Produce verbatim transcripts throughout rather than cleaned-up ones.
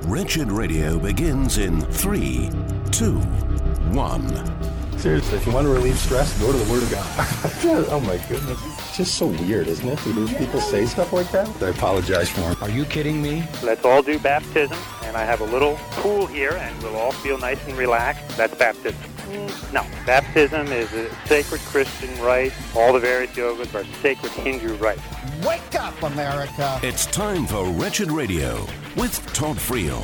Wretched Radio begins in three, two, one. Seriously, if you want to relieve stress, go to the Word of God. Oh my goodness. It's just so weird, isn't it, to hear people say stuff like that? I apologize for it. Are you kidding me? Let's all do baptism, and I have a little pool here, and we'll all feel nice and relaxed. That's baptism. No, baptism is a sacred Christian rite. All the various yogas are sacred Hindu rites. Wake up, America! It's time for Wretched Radio with Todd Friel.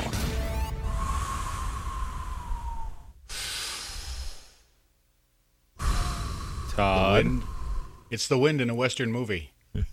Todd. The it's the wind in a Western movie.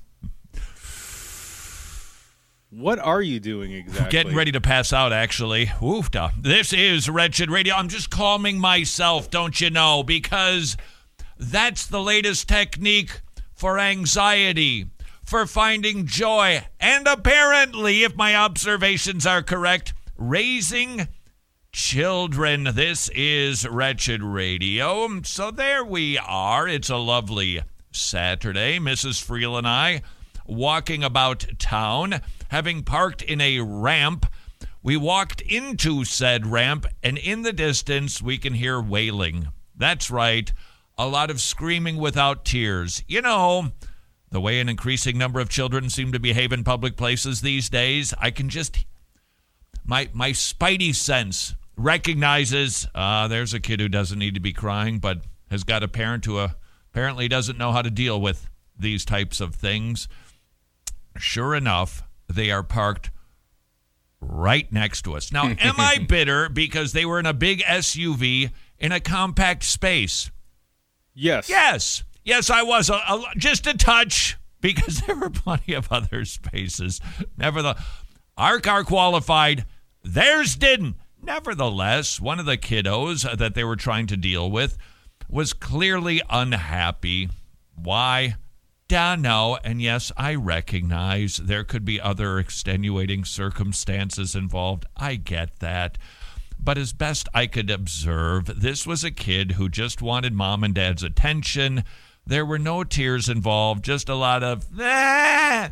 What are you doing exactly? Getting ready to pass out, actually. Oofda. This is Wretched Radio. I'm just calming myself, don't you know, because that's the latest technique for anxiety, for finding joy, and apparently, if my observations are correct, raising children. This is Wretched Radio. So there we are. It's a lovely Saturday. Missus Friel and I walking about town, having parked in a ramp. We walked into said ramp, and in the distance, we can hear wailing. That's right, a lot of screaming without tears. You know, the way an increasing number of children seem to behave in public places these days, I can just, my my spidey sense recognizes, uh, there's a kid who doesn't need to be crying, but has got a parent who uh, apparently doesn't know how to deal with these types of things. Sure enough, they are parked right next to us. Now, am I bitter because they were in a big S U V in a compact space? Yes. Yes. Yes, I was. A, a, just a touch, because there were plenty of other spaces. Nevertheless, our car qualified. Theirs didn't. Nevertheless, one of the kiddos that they were trying to deal with was clearly unhappy. Why? Don't know. And yes, I recognize there could be other extenuating circumstances involved. I get that. But as best I could observe, this was a kid who just wanted mom and dad's attention. There were no tears involved, just a lot of... That's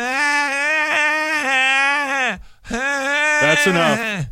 enough.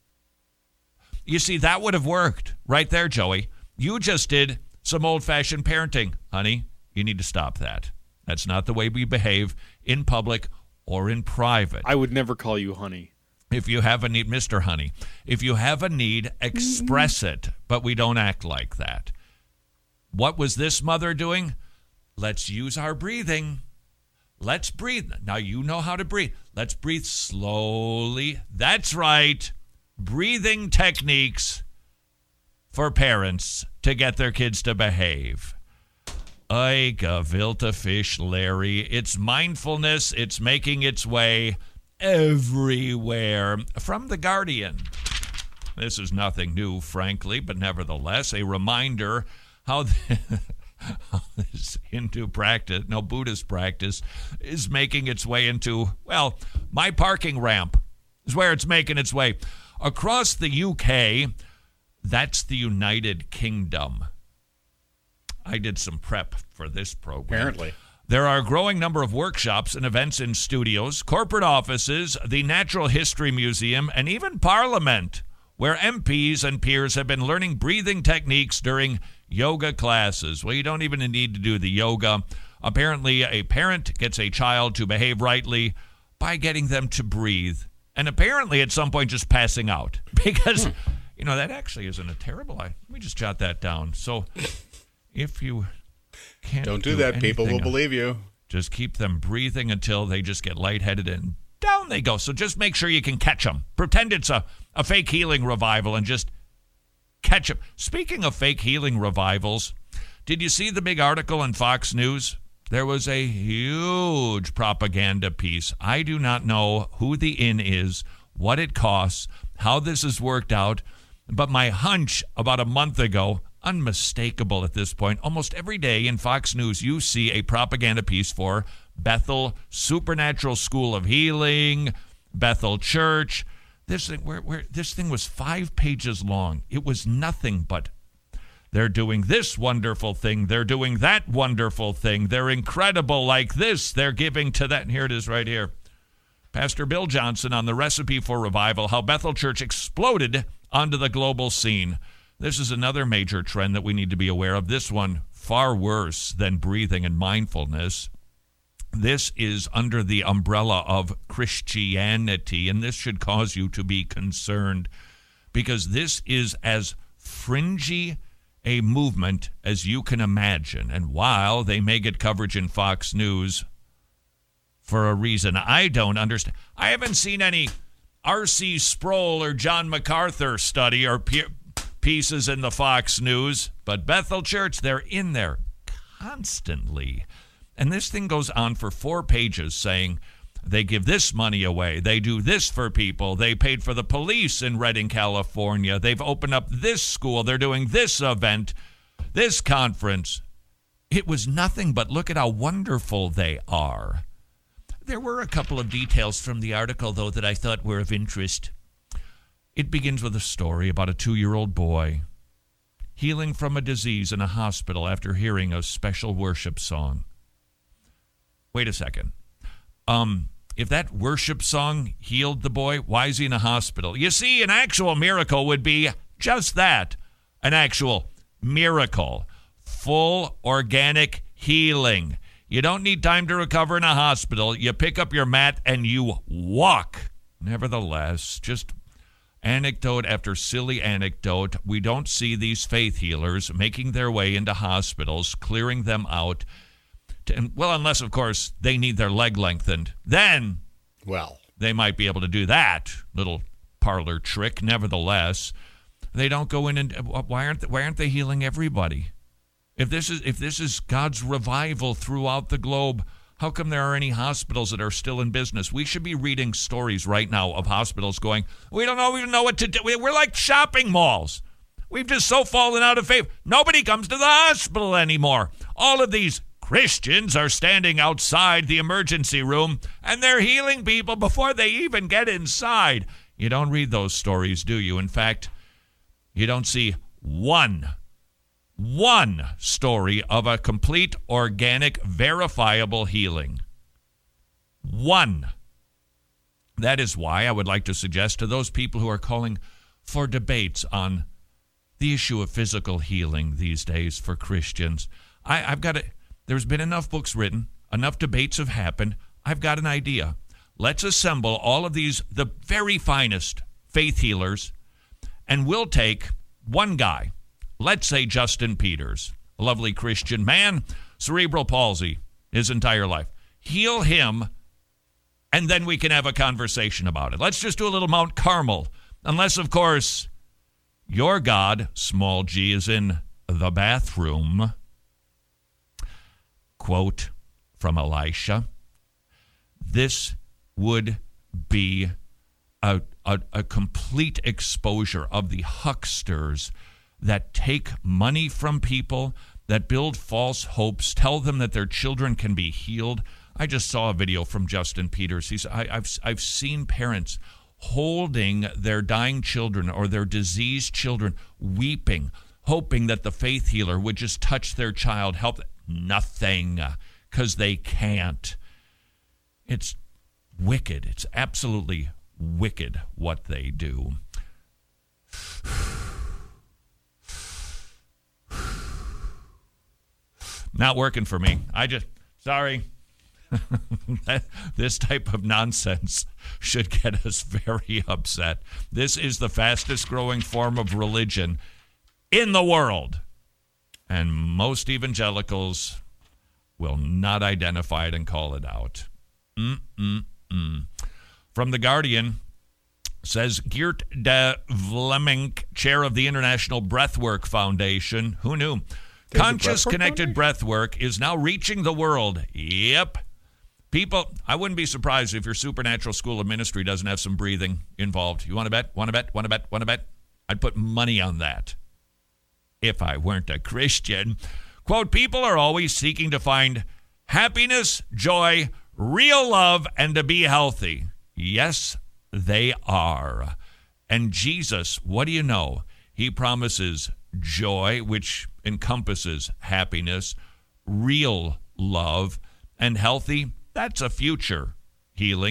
You see, that would have worked right there, Joey. You just did some old-fashioned parenting. Honey, you need to stop that. That's not the way we behave in public or in private. I would never call you honey. If you have a need, Mister Honey, if you have a need, express it, but we don't act like that. What was this mother doing? Let's use our breathing. Let's breathe. Now you know how to breathe. Let's breathe slowly. That's right. Breathing techniques for parents to get their kids to behave. Ay, gewilte fish, Larry. It's mindfulness. It's making its way everywhere. From The Guardian. This is nothing new, frankly, but nevertheless, a reminder how, the, how this Hindu practice, no, Buddhist practice, is making its way into, well, my parking ramp is where it's making its way. Across the U K, that's the United Kingdom. I did some prep for this program. Apparently. There are a growing number of workshops and events in studios, corporate offices, the Natural History Museum, and even Parliament, where M Ps and peers have been learning breathing techniques during yoga classes. Well, you don't even need to do the yoga. Apparently, a parent gets a child to behave rightly by getting them to breathe. And apparently, at some point, just passing out. Because, you know, that actually isn't a terrible idea. Let me just jot that down. So, if you can't Don't do, do that. People will else, believe you. just keep them breathing until they just get lightheaded and down they go. So just make sure you can catch them. Pretend it's a, a fake healing revival and just catch them. Speaking of fake healing revivals, did you see the big article in Fox News? There was a huge propaganda piece. I do not know who the in is, what it costs, how this has worked out, but my hunch about a month ago, unmistakable at this point, almost every day in Fox News you see a propaganda piece for Bethel Supernatural School of Healing, Bethel Church. This thing, where, where, this thing was five pages long. It was nothing but they're doing this wonderful thing. They're doing that wonderful thing. They're incredible like this. They're giving to that. And here it is right here. Pastor Bill Johnson on the recipe for revival, how Bethel Church exploded onto the global scene. This is another major trend that we need to be aware of. This one far worse than breathing and mindfulness. This is under the umbrella of Christianity, and this should cause you to be concerned because this is as fringy a movement as you can imagine. And while they may get coverage in Fox News for a reason I don't understand, I haven't seen any R C Sproul or John MacArthur study or pe- pieces in the Fox News, but Bethel Church, they're in there constantly. And this thing goes on for four pages saying they give this money away. They do this for people. They paid for the police in Redding, California. They've opened up this school. They're doing this event, this conference. It was nothing but look at how wonderful they are. There were a couple of details from the article, though, that I thought were of interest. It begins with a story about a two-year-old boy healing from a disease in a hospital after hearing a special worship song. Wait a second. Um, if that worship song healed the boy, why is he in a hospital? You see, an actual miracle would be just that, an actual miracle. Full organic healing. You don't need time to recover in a hospital. You pick up your mat and you walk. Nevertheless, just anecdote after silly anecdote, we don't see these faith healers making their way into hospitals, clearing them out. To, well, unless, of course, they need their leg lengthened. Then, well, they might be able to do that little parlor trick. Nevertheless, they don't go in and why aren't they, why aren't they healing everybody? If this is if this is God's revival throughout the globe, how come there are any hospitals that are still in business? We should be reading stories right now of hospitals going, we don't know, we don't know what to do. We're like shopping malls. We've just so fallen out of favor. Nobody comes to the hospital anymore. All of these Christians are standing outside the emergency room, and they're healing people before they even get inside. You don't read those stories, do you? In fact, you don't see one One story of a complete, organic, verifiable healing. One. That is why I would like to suggest to those people who are calling for debates on the issue of physical healing these days for Christians. I, I've got a, there's been enough books written, enough debates have happened. I've got an idea. Let's assemble all of these, the very finest faith healers, and we'll take one guy. Let's say Justin Peters, a lovely Christian man, cerebral palsy his entire life. Heal him, and then we can have a conversation about it. Let's just do a little Mount Carmel. Unless, of course, your God, small g, is in the bathroom. Quote from Elisha, this would be a, a, a complete exposure of the hucksters that take money from people, that build false hopes, tell them that their children can be healed. I just saw a video from Justin Peters. He's, I, I've, I've seen parents holding their dying children or their diseased children, weeping, hoping that the faith healer would just touch their child, help them. Nothing, because they can't. It's wicked. It's absolutely wicked what they do. Not working for me. I just, sorry. This type of nonsense should get us very upset. This is the fastest growing form of religion in the world. And most evangelicals will not identify it and call it out. Mm-mm-mm. From The Guardian, says Geert de Vleming, chair of the International Breathwork Foundation. Who knew? There's Conscious breathwork connected breathwork is now reaching the world. Yep. People, I wouldn't be surprised if your Supernatural School of Ministry doesn't have some breathing involved. You want to bet? Want to bet? Want to bet? Want to bet? I'd put money on that if I weren't a Christian. Quote, people are always seeking to find happiness, joy, real love, and to be healthy. Yes, they are. And Jesus, what do you know? He promises joy, which encompasses happiness, real love, and healthy. That's a future healing,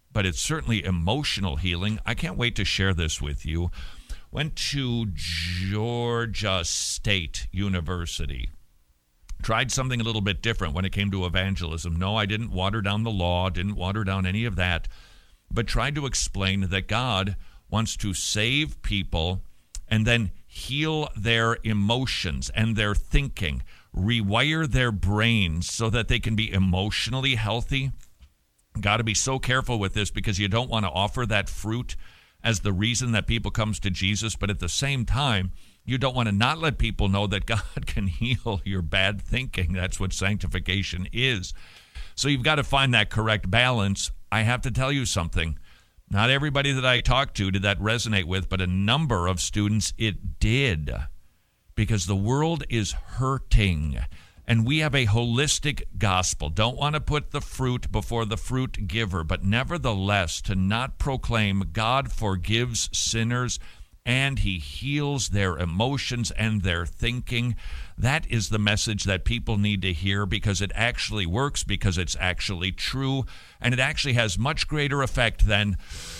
but it's certainly emotional healing. I can't wait to share this with you. Went to Georgia State University. Tried something a little bit different when it came to evangelism. No, I didn't water down the law, didn't water down any of that, but tried to explain that God wants to save people and then heal their emotions and their thinking, rewire their brains so that they can be emotionally healthy. Got to be so careful with this because you don't want to offer that fruit as the reason that people comes to Jesus, but at the same time, you don't want to not let people know that God can heal your bad thinking. That's what sanctification is. So you've got to find that correct balance. I have to tell you something. Not everybody that I talked to did that resonate with, but a number of students it did, because the world is hurting. And we have a holistic gospel. Don't want to put the fruit before the fruit giver, but nevertheless, to not proclaim God forgives sinners and he heals their emotions and their thinking. That is the message that people need to hear, because it actually works, because it's actually true, and it actually has much greater effect than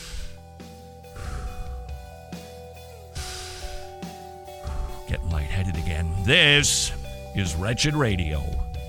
getting lightheaded again. This is Wretched Radio.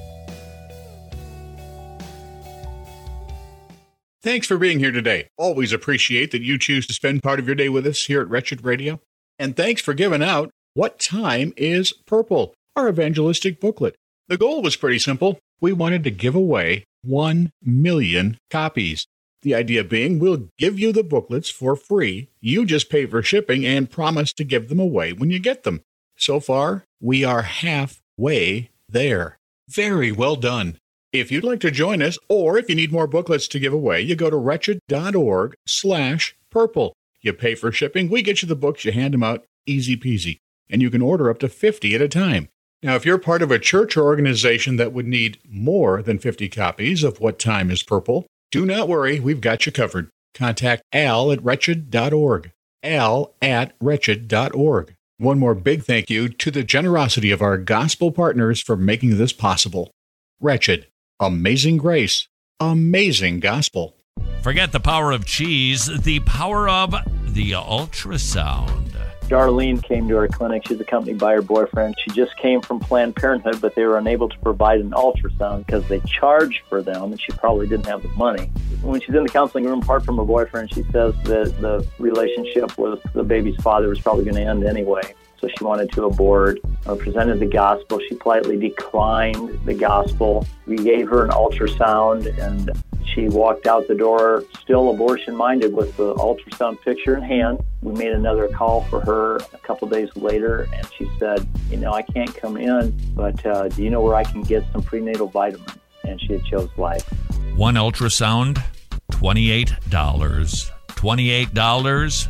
Thanks for being here today. Always appreciate that you choose to spend part of your day with us here at Wretched Radio. And thanks for giving out What Time is Purple, our evangelistic booklet. The goal was pretty simple. We wanted to give away one million copies. The idea being, we'll give you the booklets for free. You just pay for shipping and promise to give them away when you get them. So far, we are halfway there. Very well done. If you'd like to join us, or if you need more booklets to give away, you go to wretched.org slash purple. You pay for shipping, we get you the books, you hand them out, easy peasy. And you can order up to fifty at a time. Now, if you're part of a church or organization that would need more than fifty copies of What Time is Purple, do not worry, we've got you covered. Contact Al at wretched dot org. Al at wretched dot org. One more big thank you to the generosity of our gospel partners for making this possible. Wretched, amazing grace, amazing gospel. Forget the power of cheese, the power of the ultrasound. Darlene came to our clinic. She's accompanied by her boyfriend. She just came from Planned Parenthood, but they were unable to provide an ultrasound because they charged for them, and she probably didn't have the money. When she's in the counseling room, apart from her boyfriend, she says that the relationship with the baby's father was probably going to end anyway. So she wanted to abort. I presented the gospel. She politely declined the gospel. We gave her an ultrasound, and she walked out the door still abortion-minded with the ultrasound picture in hand. We made another call for her a couple days later, and she said, you know, I can't come in, but uh, do you know where I can get some prenatal vitamins? And she had chose life. One ultrasound, twenty-eight dollars. twenty-eight dollars,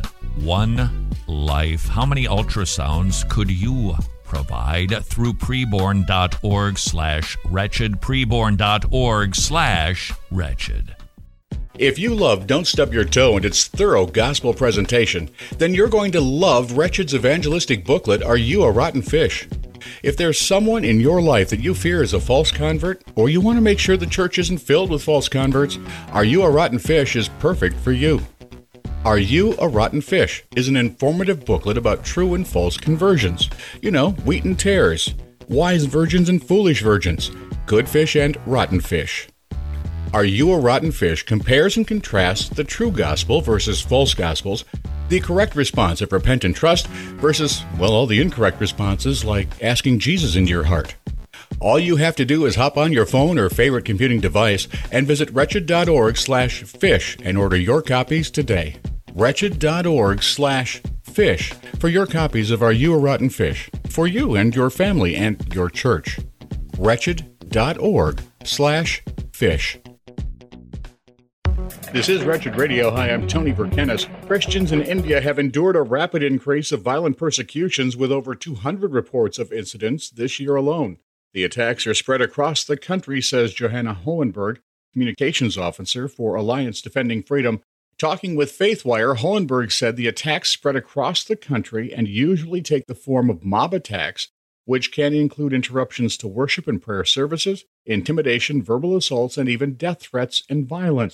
one life. How many ultrasounds could you provide through preborn.org slash wretched, preborn.org slash wretched. If you love Don't Stub Your Toe and its thorough gospel presentation, then you're going to love Wretched's evangelistic booklet, Are You a Rotten Fish? If there's someone in your life that you fear is a false convert, or you want to make sure the church isn't filled with false converts, Are You a Rotten Fish is perfect for you. Are You a Rotten Fish is an informative booklet about true and false conversions. You know, wheat and tares, wise virgins and foolish virgins, good fish and rotten fish. Are You a Rotten Fish compares and contrasts the true gospel versus false gospels, the correct response of repent and trust versus, well, all the incorrect responses like asking Jesus into your heart. All you have to do is hop on your phone or favorite computing device and visit wretched.org slash fish and order your copies today. Wretched.org slash fish for your copies of Are You a Rotten Fish? For you and your family and your church. Wretched.org slash fish. This is Wretched Radio. Hi, I'm Tony Verkenis. Christians in India have endured a rapid increase of violent persecutions with over two hundred reports of incidents this year alone. The attacks are spread across the country, says Johanna Hohenberg, communications officer for Alliance Defending Freedom. Talking with FaithWire, Hohenberg said the attacks spread across the country and usually take the form of mob attacks, which can include interruptions to worship and prayer services, intimidation, verbal assaults, and even death threats and violence.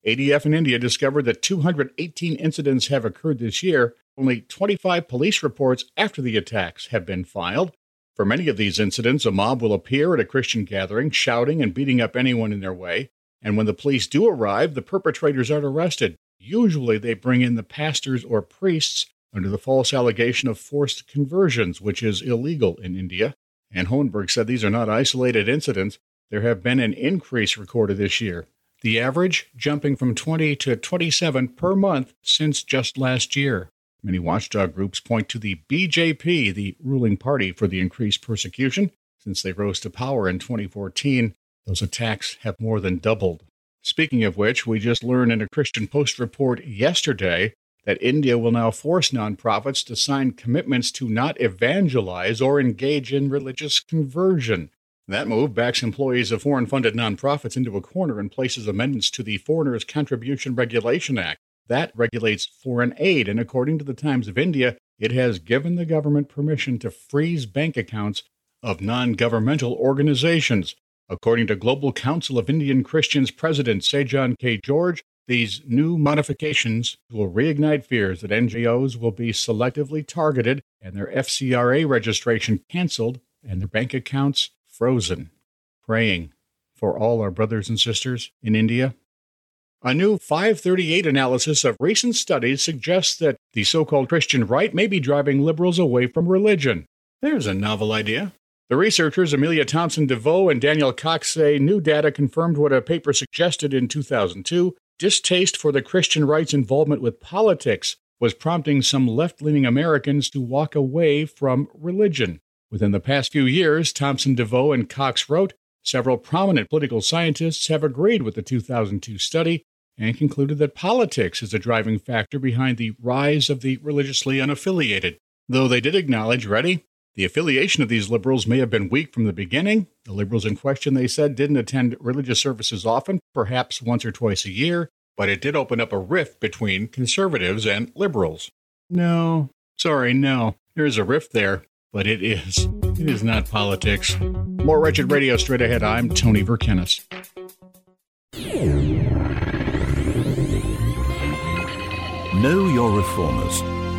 A D F in India discovered that two hundred eighteen incidents have occurred this year. Only twenty-five police reports after the attacks have been filed. For many of these incidents, a mob will appear at a Christian gathering, shouting and beating up anyone in their way. And when the police do arrive, the perpetrators are arrested. Usually they bring in the pastors or priests under the false allegation of forced conversions, which is illegal in India. And Hohenberg said these are not isolated incidents. There have been an increase recorded this year. The average jumping from twenty to twenty-seven per month since just last year. Many watchdog groups point to the B J P, the ruling party, for the increased persecution. Since they rose to power in twenty fourteen, those attacks have more than doubled. Speaking of which, we just learned in a Christian Post report yesterday that India will now force nonprofits to sign commitments to not evangelize or engage in religious conversion. That move backs employees of foreign-funded nonprofits into a corner and places amendments to the Foreigners' Contribution Regulation Act. That regulates foreign aid, and according to the Times of India, it has given the government permission to freeze bank accounts of non-governmental organizations. According to Global Council of Indian Christians President Sejan K. George, these new modifications will reignite fears that N G Os will be selectively targeted and their F C R A registration canceled and their bank accounts frozen. Praying for all our brothers and sisters in India. A new five thirty-eight analysis of recent studies suggests that the so-called Christian right may be driving liberals away from religion. There's a novel idea. The researchers Amelia Thompson DeVoe and Daniel Cox say new data confirmed what a paper suggested in two thousand two. Distaste for the Christian right's involvement with politics was prompting some left-leaning Americans to walk away from religion. Within the past few years, Thompson DeVoe and Cox wrote, several prominent political scientists have agreed with the two thousand two study and concluded that politics is a driving factor behind the rise of the religiously unaffiliated. Though they did acknowledge, ready, the affiliation of these liberals may have been weak from the beginning. The liberals in question, they said, didn't attend religious services often, perhaps once or twice a year, but it did open up a rift between conservatives and liberals. No, sorry, no, there is a rift there, but it is. It is not politics. More Wretched Radio straight ahead. I'm Tony Verkenis. Know your reformers.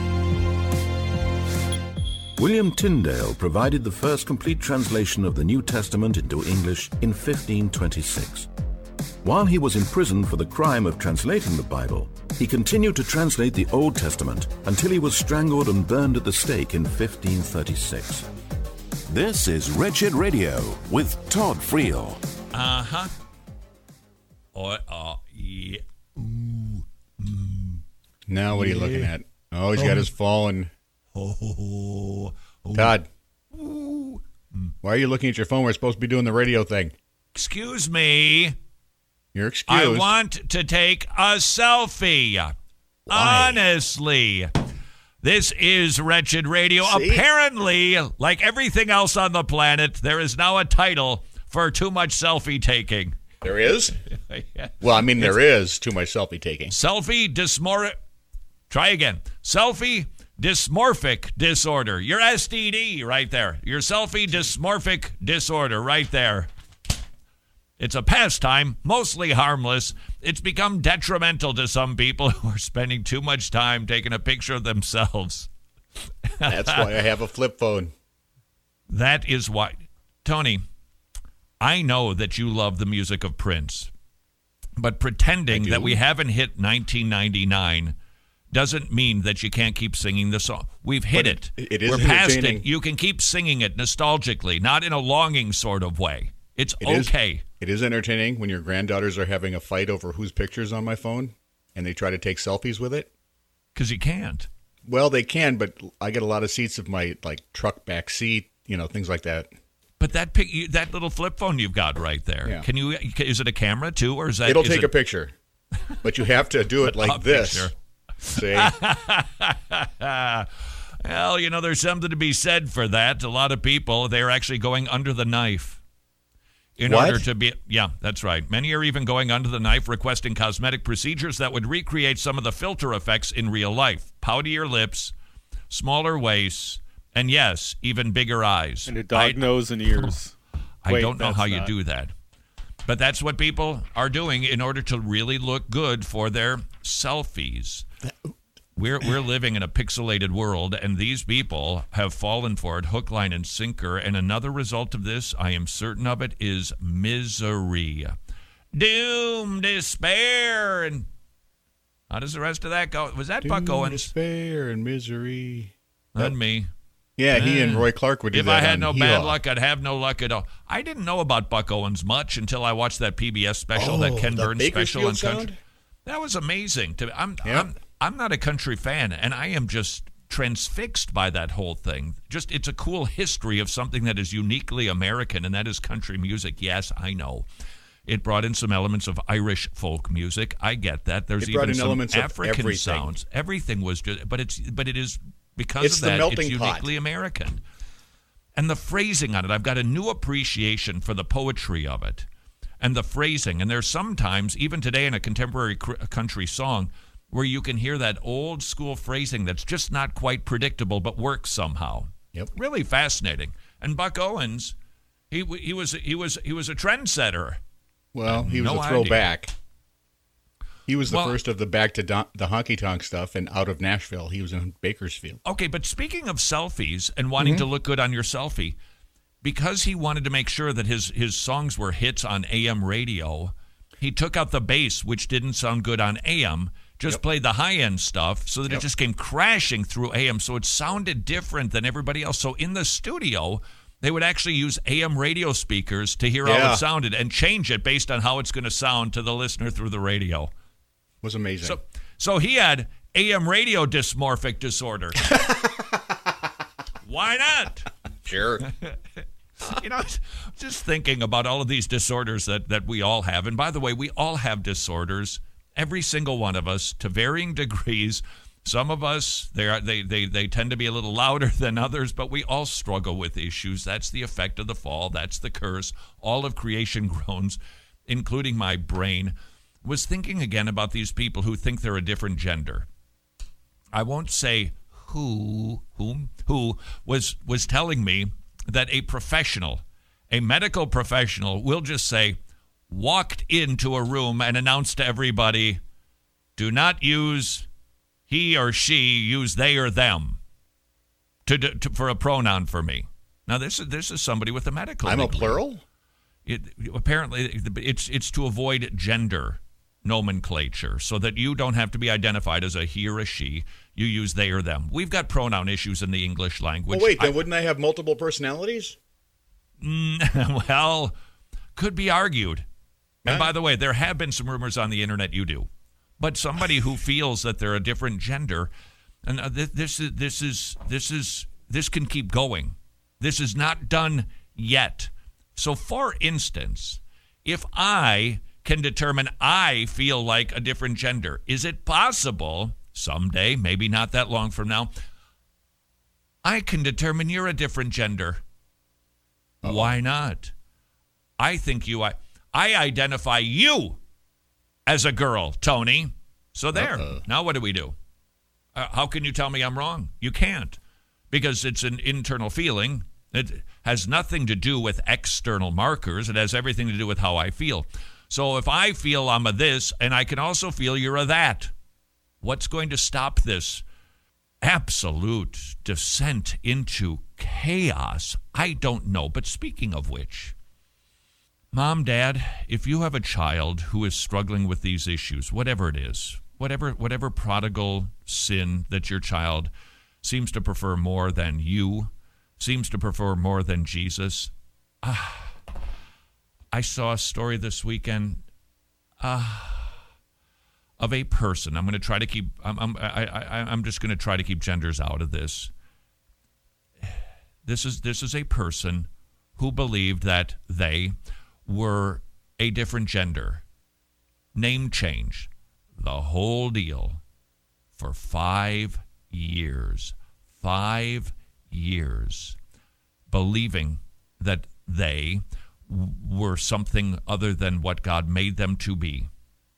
William Tyndale provided the first complete translation of the New Testament into English in fifteen twenty-six. While he was in prison for the crime of translating the Bible, he continued to translate the Old Testament until he was strangled and burned at the stake in fifteen thirty-six. This is Wretched Radio with Todd Friel. Uh-huh. Oh, uh, yeah. Ooh. Mm. Now what are you Yeah. looking at? Oh, he's got his phone. Oh, oh. Todd, Ooh. why are you looking at your phone? We're supposed to be doing the radio thing. Excuse me. You're excused. I want to take a selfie. Why? Honestly. This is Wretched Radio. See? Apparently, like everything else on the planet, there is now a title for too much selfie taking. There is? Yeah. Well, I mean, there is too much selfie taking. Selfie dysmorphic. Try again. Selfie dysmorphic disorder. Your S T D right there. Your selfie dysmorphic disorder right there. It's a pastime, mostly harmless. It's become detrimental to some people who are spending too much time taking a picture of themselves. That's why I have a flip phone. That is why. Tony, I know that you love the music of Prince, but pretending that we haven't hit nineteen ninety-nine doesn't mean that you can't keep singing the song. We've hit But it. it- it is We're past entertaining. it. You can keep singing it nostalgically, not in a longing sort of way. It's It is- okay. It is entertaining when your granddaughters are having a fight over whose picture's on my phone and they try to take selfies with it. Because you can't. Well, they can, but I get a lot of seats of my like truck back seat, you know, things like that. But that pic, you- that little flip phone you've got right there. Yeah. Can you? Is it a camera too, or is that? It'll is take it, a picture, but you have to do it A like this. picture. See? Well, you know, there's something to be said for that. A lot of people, they're actually going under the knife in What? order to be. Yeah, that's right. Many are even going under the knife, requesting cosmetic procedures that would recreate some of the filter effects in real life. Poutier lips, smaller waists, and yes, even bigger eyes. And a dog I- nose and ears. I Wait, don't know that's how you not. do that. But that's what people are doing in order to really look good for their selfies. We're we're living in a pixelated world, and these people have fallen for it hook, line, and sinker. And another result of this, I am certain of it, is misery, doom, despair, and how does the rest of that go? Was that doom, Buck Owens? Despair and misery. Not me. Yeah, he and Roy Clark would do if that. If I had on no Hee bad Haw. luck, I'd have no luck at all. I didn't know about Buck Owens much until I watched that P B S special, oh, that Ken the Burns special on Bakersfield country. sound? That was amazing. To I'm, Yep. I'm I'm not a country fan, and I am just transfixed by that whole thing. Just it's a cool history of something that is uniquely American, and that is country music. Yes, I know. It brought in some elements of Irish folk music. I get that. There's It brought even in some elements of African everything. sounds. Everything was just, but it's but it is because It's of the that. melting It's pot. uniquely American. And the phrasing on it, I've got a new appreciation for the poetry of it and the phrasing. And there's sometimes, even today in a contemporary cr- country song, where you can hear that old school phrasing that's just not quite predictable but works somehow. Yep. Really fascinating. And Buck Owens, he he was he was he was a trendsetter. Well, he was No a throwback. He was the Well- first of the back to don- the honky tonk stuff, and out of Nashville, he was in Bakersfield. Okay, but speaking of selfies and wanting Mm-hmm. to look good on your selfie, because he wanted to make sure that his, his songs were hits on A M radio, he took out the bass, which didn't sound good on A M, just Yep. played the high-end stuff so that Yep. it just came crashing through A M, so it sounded different than everybody else. So in the studio, they would actually use A M radio speakers to hear how Yeah. it sounded and change it based on how it's going to sound to the listener through the radio. Was amazing. So, so he had A M radio dysmorphic disorder. Why not? Sure. You know, just thinking about all of these disorders that, that we all have. And by the way, we all have disorders, every single one of us, to varying degrees. Some of us, they are, they, they, they tend to be a little louder than others, but we all struggle with issues. That's the effect of the fall. That's the curse. All of creation groans, including my brain. Was thinking again about these people who think they're a different gender. I won't say who, whom, who was was telling me that a professional, a medical professional, will just say, walked into a room and announced to everybody, do not use he or she, use they or them to, to for a pronoun for me. Now, this is this is somebody with a medical I'm a degree. plural? It, apparently, it's it's to avoid gender nomenclature so that you don't have to be identified as a he or a she. You use they or them. We've got pronoun issues in the English language. Well, wait, then I- wouldn't I have multiple personalities? well, could be argued. And Huh? by the way, there have been some rumors on the internet you do. But somebody who feels that they're a different gender, and uh, th- this is this is this is this can keep going. This is not done yet. So, for instance, if I can determine I feel like a different gender, is it possible someday, maybe not that long from now, I can determine you're a different gender? Uh-oh. Why not? I think you, I, I identify you as a girl, Tony. So there. Uh-oh. Now what do we do? Uh, how can you tell me I'm wrong? You can't, because it's an internal feeling. It has nothing to do with external markers. It has everything to do with how I feel. So if I feel I'm a this, and I can also feel you're a that, what's going to stop this absolute descent into chaos? I don't know. But speaking of which, Mom, Dad, if you have a child who is struggling with these issues, whatever it is, whatever whatever prodigal sin that your child seems to prefer more than you, seems to prefer more than Jesus, ah, I saw a story this weekend uh, of a person. I'm going to try to keep. I'm. I'm. I, I, I'm just going to try to keep genders out of this. This is this is a person who believed that they were a different gender. Name change, the whole deal, for five years. Five years, believing that they were something other than what God made them to be.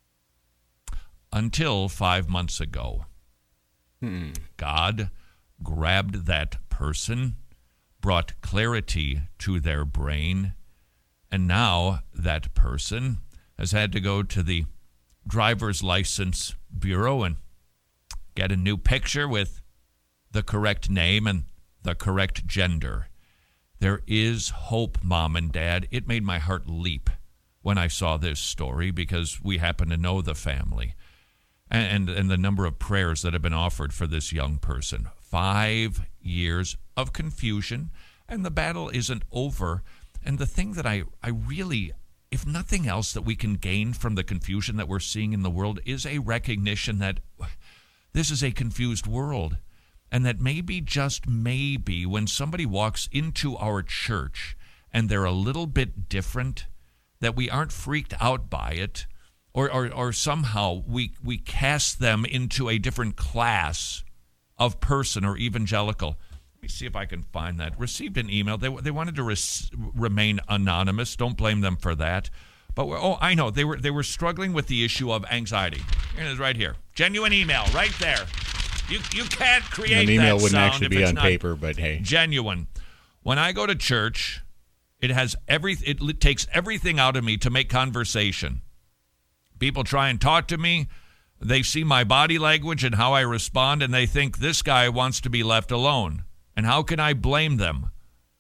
Until five months ago, hmm. God grabbed that person, brought clarity to their brain, And now that person has had to go to the driver's license bureau and get a new picture with the correct name and the correct gender. There is hope, Mom and Dad. It made my heart leap when I saw this story because we happen to know the family and, and, and the number of prayers that have been offered for this young person. Five years of confusion, and the battle isn't over. And the thing that I, I really, if nothing else that we can gain from the confusion that we're seeing in the world is a recognition that this is a confused world. And that maybe, just maybe, when somebody walks into our church and they're a little bit different, that we aren't freaked out by it, or or, or somehow we, we cast them into a different class of person or evangelical. Let me see if I can find that. Received an email. They they wanted to res, remain anonymous. Don't blame them for that. But we're, oh, I know they were they were struggling with the issue of anxiety. Here it is, right here. Genuine email, right there. You you can't create An email that wouldn't sound actually if be it's on not paper, but hey, genuine. When I go to church, it has every it takes everything out of me to make conversation. People try and talk to me. They see my body language and how I respond, and they think this guy wants to be left alone. And how can I blame them?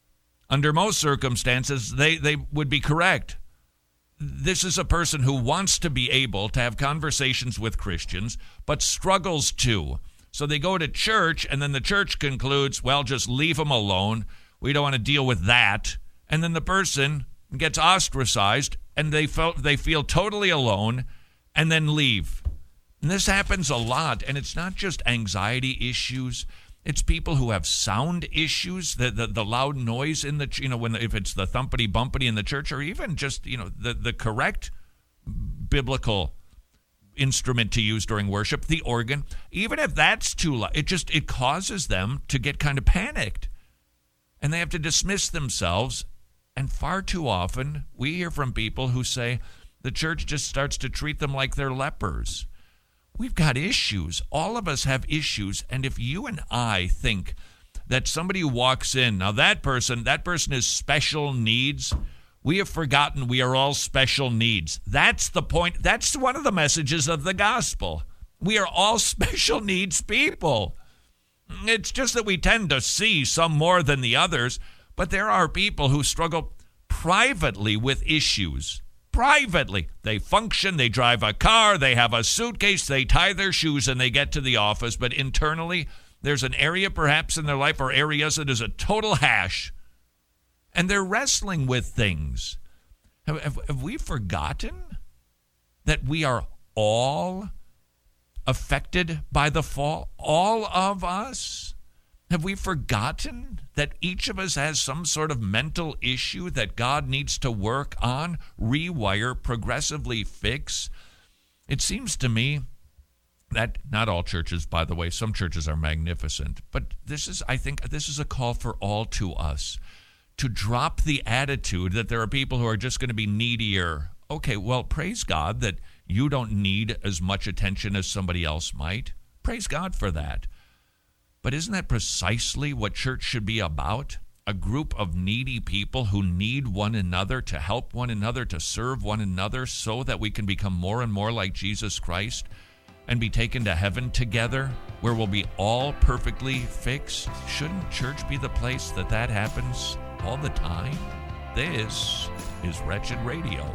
Under most circumstances, they, they would be correct. This is a person who wants to be able to have conversations with Christians, but struggles to. So they go to church, and then the church concludes, well, just leave them alone. We don't want to deal with that. And then the person gets ostracized, and they felt they feel totally alone, and then leave. And this happens a lot, and it's not just anxiety issues. It's people who have sound issues, the the, the loud noise in the, you know, when if it's the thumpity bumpity in the church, or even just, you know, the, the correct biblical instrument to use during worship, the organ. Even if that's too loud, it just it causes them to get kind of panicked, and they have to dismiss themselves. And far too often, we hear from people who say the church just starts to treat them like they're lepers. We've got issues. All of us have issues. And if you and I think that somebody who walks in, now that person, that person is special needs, we have forgotten we are all special needs. That's the point. That's one of the messages of the gospel. We are all special needs people. It's just that we tend to see some more than the others, but there are people who struggle privately with issues. Privately. They function, they drive a car, they have a suitcase, they tie their shoes, and they get to the office. But internally, there's an area perhaps in their life, or areas that is a total hash. And they're wrestling with things. Have, have, have we forgotten that we are all affected by the fall? All of us? Have we forgotten that each of us has some sort of mental issue that God needs to work on, rewire, progressively fix? It seems to me that not all churches, by the way, some churches are magnificent, but this is, I think, this is a call for all to us to drop the attitude that there are people who are just going to be needier. Okay, well, praise God that you don't need as much attention as somebody else might. Praise God for that. But isn't that precisely what church should be about? A group of needy people who need one another, to help one another, to serve one another, so that we can become more and more like Jesus Christ and be taken to heaven together, where we'll be all perfectly fixed. Shouldn't church be the place that that happens all the time? This is Wretched Radio.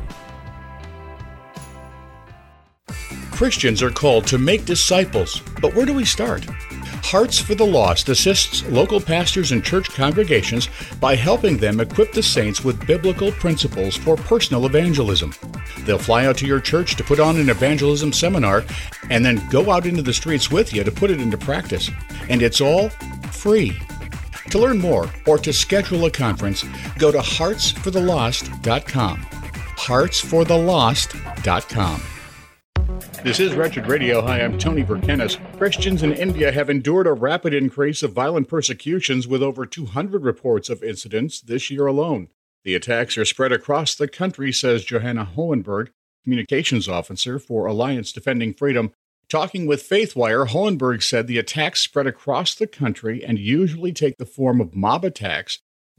Christians are called to make disciples, but where do we start? Hearts for the Lost assists local pastors and church congregations by helping them equip the saints with biblical principles for personal evangelism. They'll fly out to your church to put on an evangelism seminar and then go out into the streets with you to put it into practice. And it's all free. To learn more or to schedule a conference, go to hearts for the lost dot com. hearts for the lost dot com. This is Wretched Radio. Hi, I'm Tony Verkenis. Christians in India have endured a rapid increase of violent persecutions, with over two hundred reports of incidents this year alone. The attacks are spread across the country, says Johanna Hohenberg, communications officer for Alliance Defending Freedom. Talking with Faithwire, Hohenberg said the attacks spread across the country and usually take the form of mob attacks,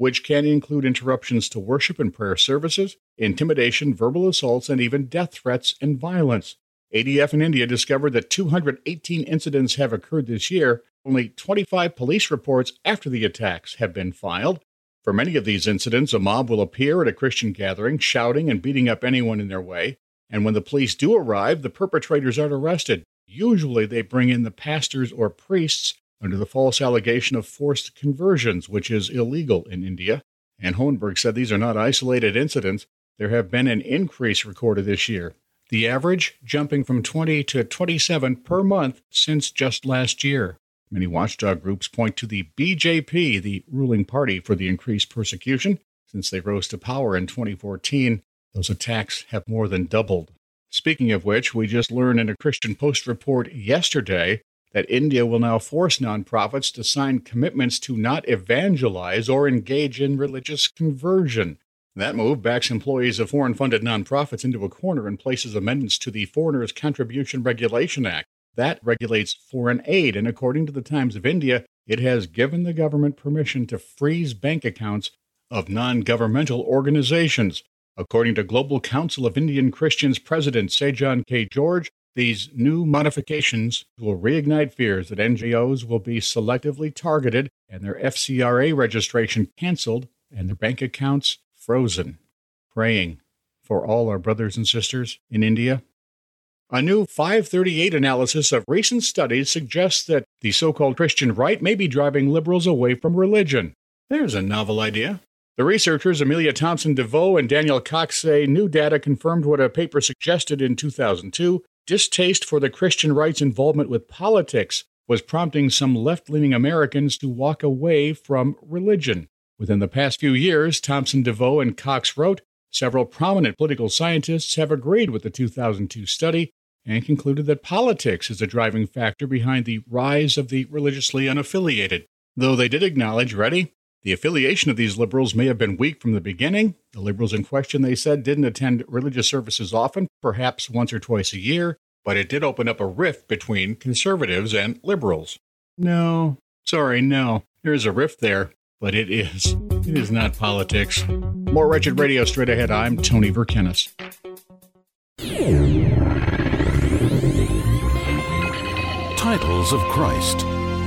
which can include interruptions to worship and prayer services, intimidation, verbal assaults, and even death threats and violence. A D F in India discovered that two hundred eighteen incidents have occurred this year. Only twenty-five police reports after the attacks have been filed. For many of these incidents, a mob will appear at a Christian gathering, shouting and beating up anyone in their way. And when the police do arrive, the perpetrators are arrested. Usually they bring in the pastors or priests under the false allegation of forced conversions, which is illegal in India. And Hohenberg said these are not isolated incidents. There have been an increase recorded this year. The average jumping from twenty to twenty-seven per month since just last year. Many watchdog groups point to the B J P, the ruling party, for the increased persecution. Since they rose to power in twenty fourteen, those attacks have more than doubled. Speaking of which, we just learned in a Christian Post report yesterday that India will now force nonprofits to sign commitments to not evangelize or engage in religious conversion. That move backs employees of foreign-funded nonprofits into a corner and places amendments to the Foreigners' Contribution Regulation Act. That regulates foreign aid, and according to the Times of India, it has given the government permission to freeze bank accounts of non-governmental organizations. According to Global Council of Indian Christians President Sejan K. George, these new modifications will reignite fears that N G Os will be selectively targeted and their F C R A registration canceled and their bank accounts frozen. Praying for all our brothers and sisters in India. A new five thirty-eight analysis of recent studies suggests that the so-called Christian right may be driving liberals away from religion. There's a novel idea. The researchers Amelia Thompson DeVoe and Daniel Cox say new data confirmed what a paper suggested in two thousand two. Distaste for the Christian right's involvement with politics was prompting some left-leaning Americans to walk away from religion. Within the past few years, Thompson DeVoe and Cox wrote, several prominent political scientists have agreed with the two thousand two study and concluded that politics is a driving factor behind the rise of the religiously unaffiliated. Though they did acknowledge, ready, the affiliation of these liberals may have been weak from the beginning. The liberals in question, they said, didn't attend religious services often, perhaps once or twice a year, but it did open up a rift between conservatives and liberals. No, sorry, no, there is a rift there, but it is. It is not politics. More Wretched Radio straight ahead. I'm Tony Verkenis. Titles of Christ.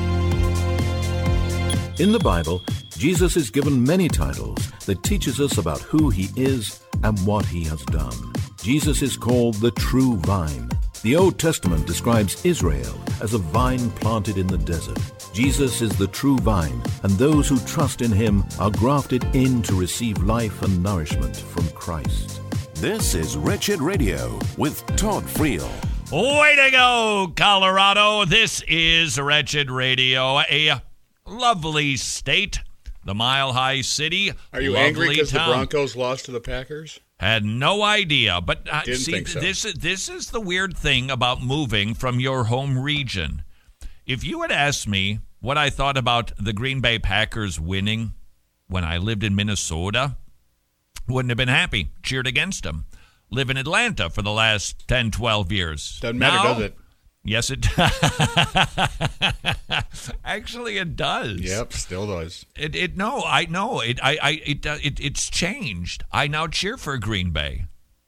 In the Bible, Jesus is given many titles that teaches us about who he is and what he has done. Jesus is called the true vine. The Old Testament describes Israel as a vine planted in the desert. Jesus is the true vine, and those who trust in him are grafted in to receive life and nourishment from Christ. This is Wretched Radio with Todd Friel. Way to go, Colorado. This is Wretched Radio, a lovely state, the Mile High City. Are you lovely angry because the town. Broncos lost to the Packers? Had no idea, but uh, Didn't see, think so. this, this is the weird thing about moving from your home region. If you had asked me what I thought about the Green Bay Packers winning when I lived in Minnesota, wouldn't have been happy, cheered against them. Live in Atlanta for the last ten, twelve years. Doesn't matter, Now, does it? Yes, it actually it does. Yep, still does. It it no, I know it. I I it, uh, it it's changed. I now cheer for Green Bay.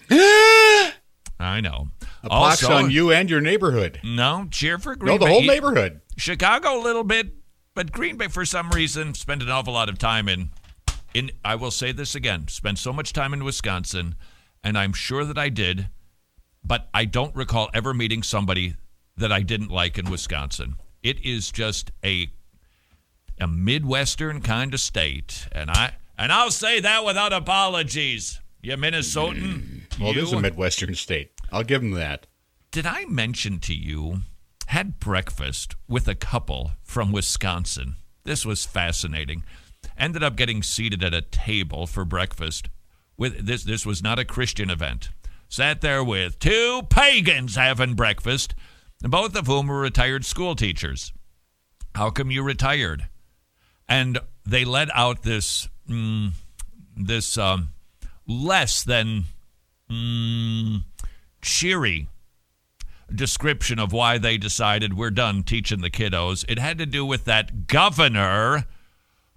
I know. A pox Also, on you and your neighborhood. No, cheer for Green No, Bay. the whole neighborhood. Chicago a little bit, but Green Bay for some reason spent an awful lot of time in. In I will say this again. Spent so much time in Wisconsin, and I'm sure that I did, but I don't recall ever meeting somebody that I didn't like in Wisconsin. It is just a a Midwestern kind of state, and I and I'll say that without apologies. You Minnesotan. Well, you, it is a Midwestern state. I'll give them that. Did I mention to you, had breakfast with a couple from Wisconsin. This was fascinating. Ended up getting seated at a table for breakfast. With this, this was not a Christian event. Sat there with two pagans having breakfast, both of whom were retired school teachers. How come you retired? And they let out this mm, this um, less than mm, cheery description of why they decided we're done teaching the kiddos. It had to do with that governor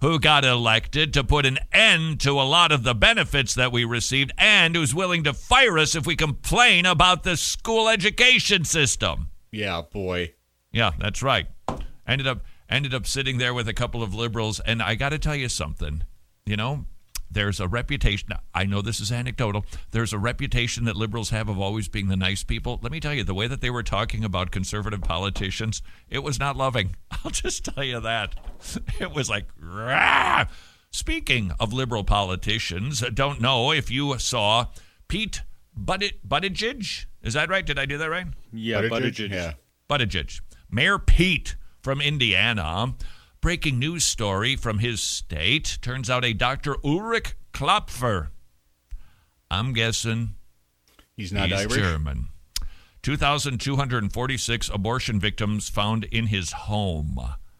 who got elected to put an end to a lot of the benefits that we received and who's willing to fire us if we complain about the school education system. Yeah, boy. Yeah, that's right. Ended up ended up sitting there with a couple of liberals, and I got to tell you something. You know, there's a reputation. I know this is anecdotal. There's a reputation that liberals have of always being the nice people. Let me tell you, the way that they were talking about conservative politicians, it was not loving. I'll just tell you that. It was like, rah! Speaking of liberal politicians, don't know if you saw Pete Buttig- Buttigieg. Is that right? Did I do that right? Yeah, Buttigieg. Yeah. Buttigieg. Mayor Pete from Indiana. Breaking news story from his state. Turns out a Doctor Ulrich Klopfer. I'm guessing he's not he's Irish. German. two thousand two hundred forty-six abortion victims found in his home.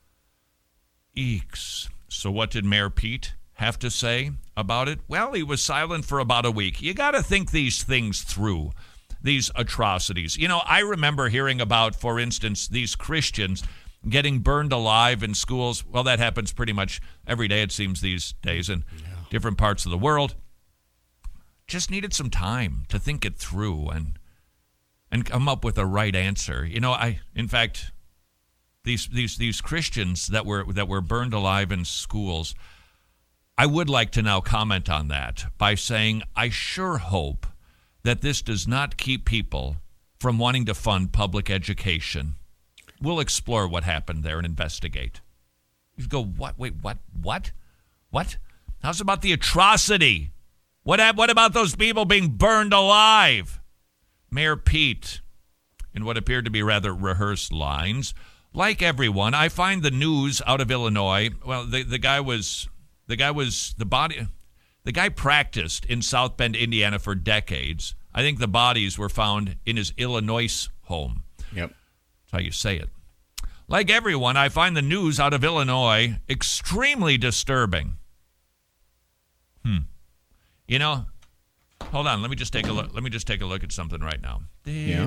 Eeks. So what did Mayor Pete have to say about it? Well, he was silent for about a week. You got to think these things through, these atrocities. You know, I remember hearing about, for instance, these Christians getting burned alive in schools. Well, that happens pretty much every day, it seems, these days in yeah. different parts of the world. Just needed some time to think it through and and come up with a right answer. You know, I, in fact, these these these Christians that were that were burned alive in schools, I would like to now comment on that by saying I sure hope that this does not keep people from wanting to fund public education. We'll explore what happened there and investigate. You go, what? Wait, what? What? What? How's about the atrocity? What, what about those people being burned alive? Mayor Pete, in what appeared to be rather rehearsed lines, like everyone, I find the news out of Illinois. Well, the, the guy was, the guy was, the body, the guy practiced in South Bend, Indiana for decades. I think the bodies were found in his Illinois home. Yep. That's how you say it. Like everyone, I find the news out of Illinois extremely disturbing. Hmm. You know, hold on. Let me just take a look. Let me just take a look at something right now. Yeah.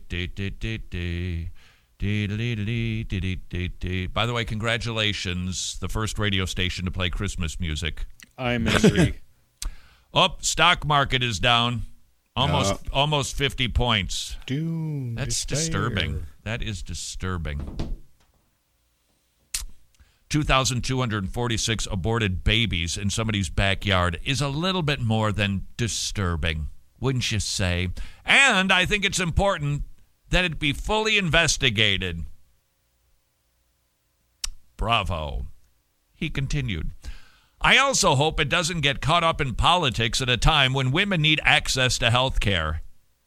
By the way, congratulations, the first radio station to play Christmas music. I'm angry. Oh, stock market is down. Almost uh, almost fifty points. Doom. That's despair. disturbing. That is disturbing. two thousand two hundred forty-six aborted babies in somebody's backyard is a little bit more than disturbing, wouldn't you say? And I think it's important that it be fully investigated. Bravo. He continued. I also hope it doesn't get caught up in politics at a time when women need access to health care.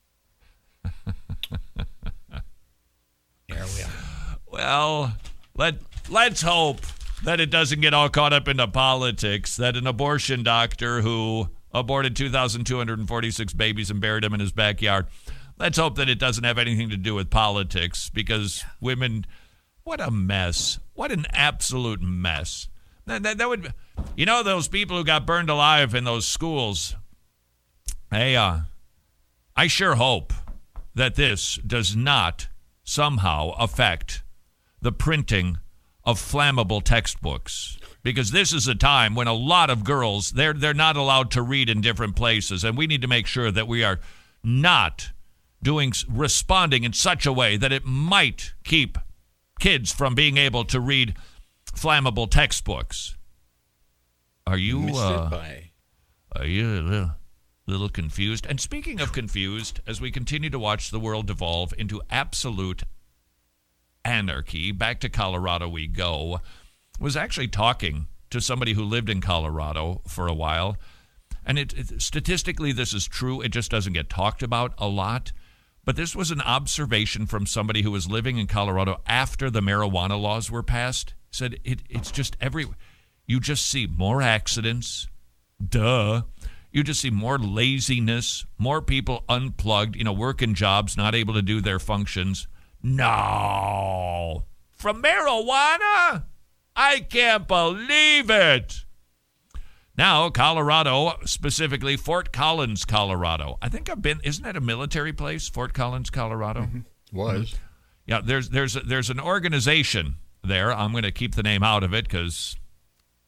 There we are. Well, let, let's hope that it doesn't get all caught up into politics, that an abortion doctor who aborted two thousand two hundred forty-six babies and buried them in his backyard, let's hope that it doesn't have anything to do with politics, because women, what a mess. What an absolute mess. That, that, that would, you know, those people who got burned alive in those schools, hey, uh, I sure hope that this does not somehow affect the printing of flammable textbooks, because this is a time when a lot of girls, they're they're not allowed to read in different places, and we need to make sure that we are not doing responding in such a way that it might keep kids from being able to read flammable textbooks. Are you uh, are you a little, little confused? And speaking of confused, as we continue to watch the world devolve into absolute anarchy, back to Colorado we go. Was actually talking to somebody who lived in Colorado for a while, and it, it statistically this is true. It just doesn't get talked about a lot. But this was an observation from somebody who was living in Colorado after the marijuana laws were passed. Said it, it's just every, you just see more accidents, duh. You just see more laziness, more people unplugged, you know, working jobs, not able to do their functions. No, from marijuana? I can't believe it. Now, Colorado, specifically Fort Collins, Colorado. I think I've been, isn't that a military place, Fort Collins, Colorado? Mm-hmm. Was. Mm-hmm. Yeah, there's there's there's an organization there. I'm going to keep the name out of it because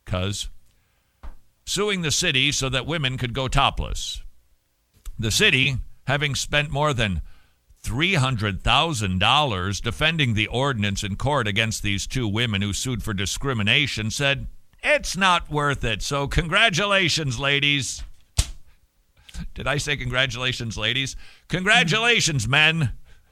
Cuz suing the city so that women could go topless. The city, having spent more than three hundred thousand dollars defending the ordinance in court against these two women who sued for discrimination, said, it's not worth it. So congratulations, ladies. Did I say congratulations, ladies? Congratulations, men.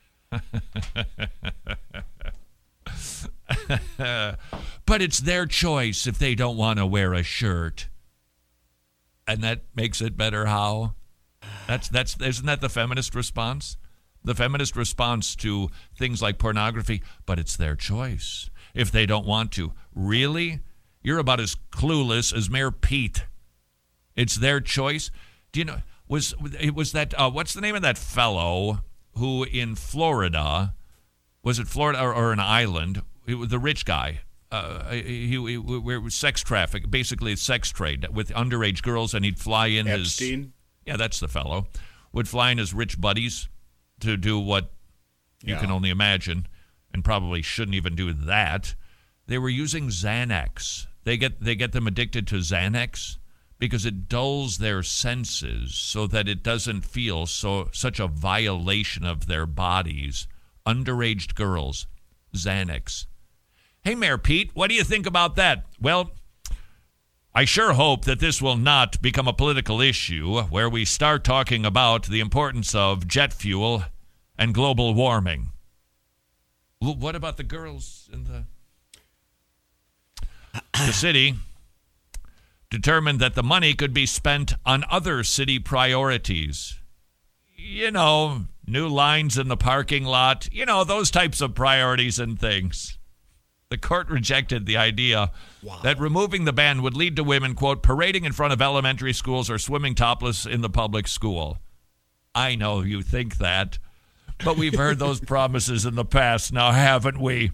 But it's their choice if they don't want to wear a shirt. And that makes it better how? That's that's isn't that the feminist response? The feminist response to things like pornography, but it's their choice if they don't want to. Really? You're about as clueless as Mayor Pete. It's their choice. Do you know, was it was that, uh, what's the name of that fellow who in Florida, was it Florida or, or an island, it was the rich guy, uh, he, he, where it was sex traffic, basically sex trade with underage girls, and he'd fly in Epstein? his, yeah, that's the fellow, would fly in his rich buddies to do what you yeah. can only imagine, and probably shouldn't even do that. They were using Xanax. They get they get them addicted to Xanax because it dulls their senses so that it doesn't feel so such a violation of their bodies. Underage girls, Xanax. Hey, Mayor Pete, what do you think about that? Well, I sure hope that this will not become a political issue where we start talking about the importance of jet fuel and global warming. What about the girls in the... The city determined that the money could be spent on other city priorities. You know, new lines in the parking lot. You know, those types of priorities and things. The court rejected the idea wow. that removing the ban would lead to women, quote, parading in front of elementary schools or swimming topless in the public school. I know you think that, but we've heard those promises in the past now, haven't we?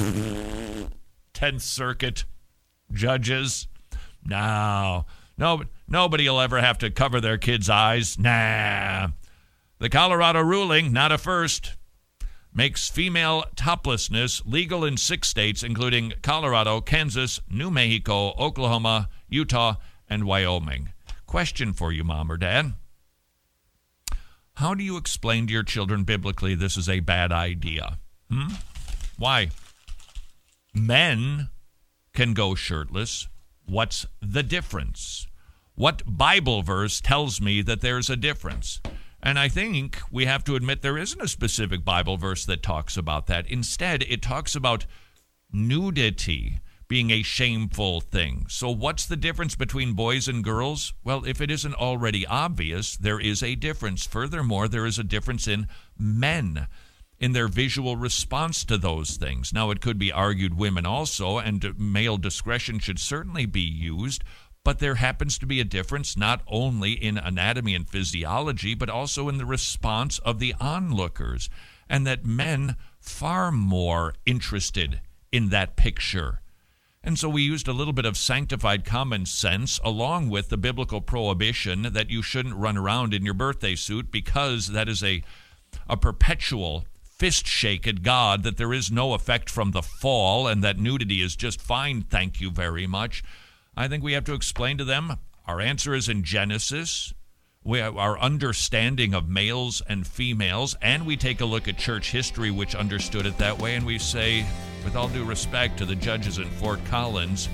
Tenth Circuit judges. No. No, nobody will ever have to cover their kids' eyes. Nah. The Colorado ruling, not a first, makes female toplessness legal in six states, including Colorado, Kansas, New Mexico, Oklahoma, Utah, and Wyoming. Question for you, Mom or Dad. How do you explain to your children biblically this is a bad idea? Hmm? Why? Men can go shirtless. What's the difference? What Bible verse tells me that there's a difference? And I think we have to admit there isn't a specific Bible verse that talks about that. Instead, it talks about nudity being a shameful thing. So what's the difference between boys and girls? Well, if it isn't already obvious, there is a difference. Furthermore, there is a difference in men, in their visual response to those things. Now, it could be argued women also, and male discretion should certainly be used, but there happens to be a difference not only in anatomy and physiology, but also in the response of the onlookers, and that men far more interested in that picture. And so we used a little bit of sanctified common sense along with the biblical prohibition that you shouldn't run around in your birthday suit because that is a, a perpetual fist shake at God, that there is no effect from the fall and that nudity is just fine, thank you very much. I think we have to explain to them, our answer is in Genesis, we have our understanding of males and females, and we take a look at church history which understood it that way, and we say, with all due respect to the judges in Fort Collins,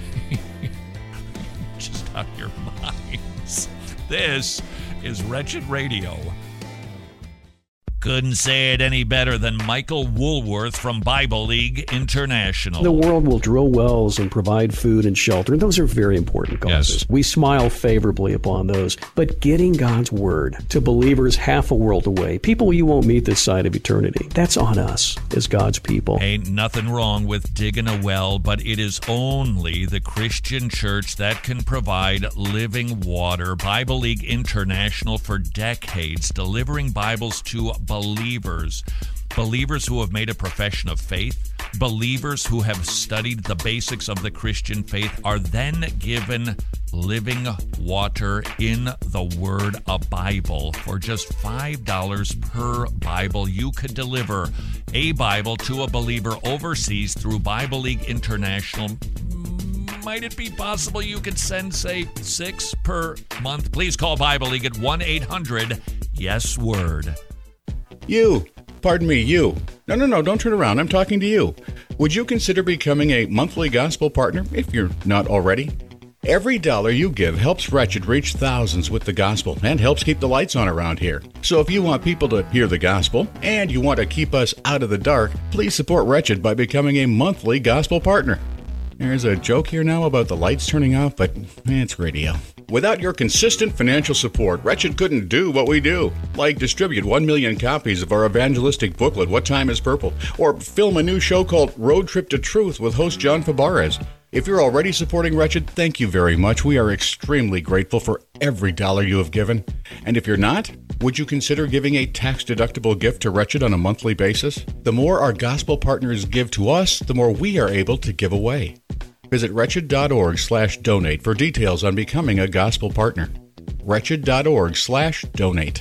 just out of your minds. This is Wretched Radio. Couldn't say it any better than Michael Woolworth from Bible League International. The world will drill wells and provide food and shelter. Those are very important causes. Yes. We smile favorably upon those. But getting God's word to believers half a world away, people you won't meet this side of eternity, that's on us as God's people. Ain't nothing wrong with digging a well, but it is only the Christian church that can provide living water. Bible League International for decades, delivering Bibles to believers, believers who have made a profession of faith, believers who have studied the basics of the Christian faith are then given living water in the Word, a Bible. For just five dollars per Bible, you could deliver a Bible to a believer overseas through Bible League International might it be possible you could send, say, six per month? Please call Bible League at one eight hundred yes word. You, pardon me, you. No, no, no, don't turn around. I'm talking to you. Would you consider becoming a monthly gospel partner if you're not already? Every dollar you give helps Wretched reach thousands with the gospel and helps keep the lights on around here. So if you want people to hear the gospel and you want to keep us out of the dark, please support Wretched by becoming a monthly gospel partner. There's a joke here now about the lights turning off, but it's radio. Without your consistent financial support, Wretched couldn't do what we do, like distribute one million copies of our evangelistic booklet, What Time is Purple, or film a new show called Road Trip to Truth with host John Fabarez. If you're already supporting Wretched, thank you very much. We are extremely grateful for every dollar you have given. And if you're not, would you consider giving a tax-deductible gift to Wretched on a monthly basis? The more our gospel partners give to us, the more we are able to give away. Visit wretched.org slash donate for details on becoming a gospel partner. Wretched.org slash donate.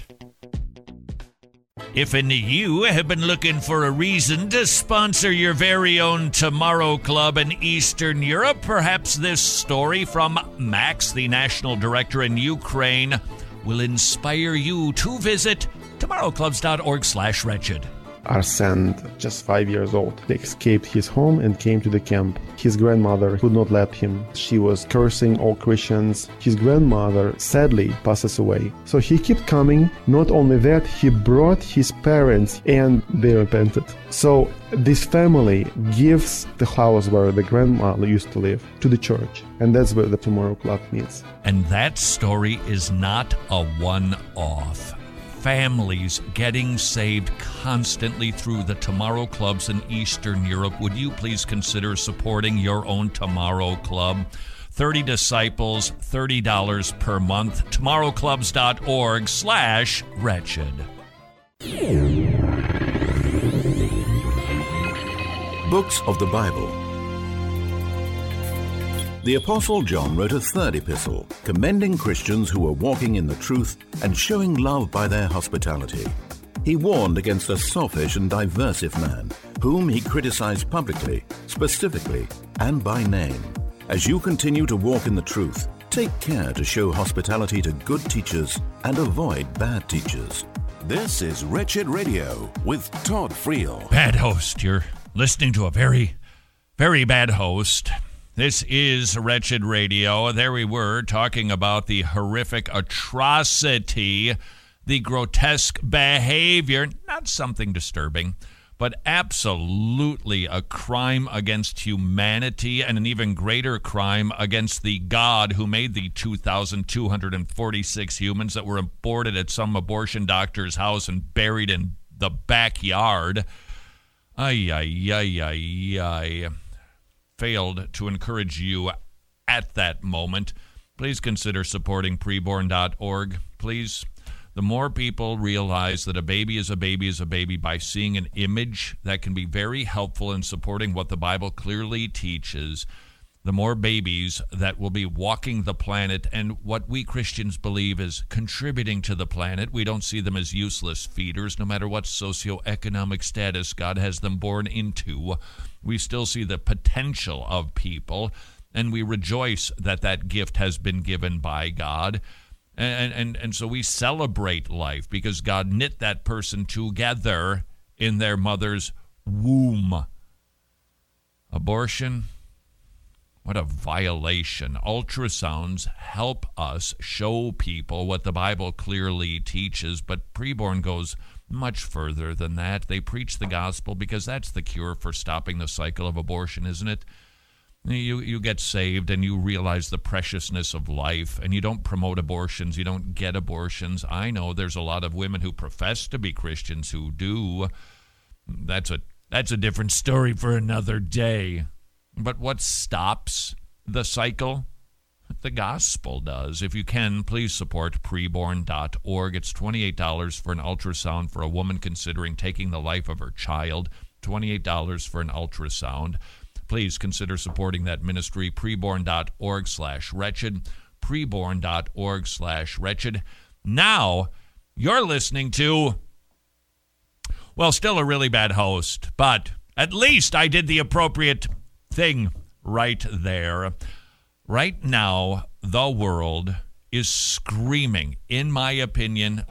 If any of you have been looking for a reason to sponsor your very own Tomorrow Club in Eastern Europe, perhaps this story from Max, the national director in Ukraine, will inspire you to visit tomorrowclubs.org slash wretched. Arsene, just five years old, escaped his home and came to the camp. His grandmother would not let him. She was cursing all Christians. His grandmother sadly passes away. So he kept coming. Not only that, he brought his parents and they repented. So this family gives the house where the grandma used to live to the church. And that's what the Tomorrow Club means. And that story is not a one-off. Families getting saved constantly through the Tomorrow Clubs in Eastern Europe. Would you please consider supporting your own Tomorrow Club? thirty disciples, thirty dollars per month. tomorrowclubs.org slash wretched. Books of the Bible. The Apostle John wrote a third epistle, commending Christians who were walking in the truth and showing love by their hospitality. He warned against a selfish and diversive man, whom he criticized publicly, specifically, and by name. As you continue to walk in the truth, take care to show hospitality to good teachers and avoid bad teachers. This is Wretched Radio with Todd Friel. Bad host. You're listening to a very, very bad host. This is Wretched Radio. There we were talking about the horrific atrocity, the grotesque behavior, not something disturbing, but absolutely a crime against humanity and an even greater crime against the God who made the two thousand two hundred forty-six humans that were aborted at some abortion doctor's house and buried in the backyard. Ay, ay, ay, ay, ay. Failed to encourage you at that moment. Please consider supporting preborn dot org. Please. The more people realize that a baby is a baby is a baby by seeing an image, that can be very helpful in supporting what the Bible clearly teaches. The more babies that will be walking the planet and what we Christians believe is contributing to the planet. We don't see them as useless feeders, no matter what socioeconomic status God has them born into. We still see the potential of people, and we rejoice that that gift has been given by God. And, and, and so we celebrate life because God knit that person together in their mother's womb. Abortion? What a violation. Ultrasounds help us show people what the Bible clearly teaches, but preborn goes much further than that. They preach the gospel because that's the cure for stopping the cycle of abortion, isn't it? You you get saved and you realize the preciousness of life, and you don't promote abortions, you don't get abortions. I know there's a lot of women who profess to be Christians who do. That's a that's a different story for another day. But what stops the cycle? The gospel does. If you can, please support preborn dot org. It's twenty-eight dollars for an ultrasound for a woman considering taking the life of her child. twenty-eight dollars for an ultrasound. Please consider supporting that ministry, preborn dot org slash wretched, preborn dot org slash wretched. Now, you're listening to, well, still a really bad host, but at least I did the appropriate thing right there. Right now, the world is screaming, in my opinion,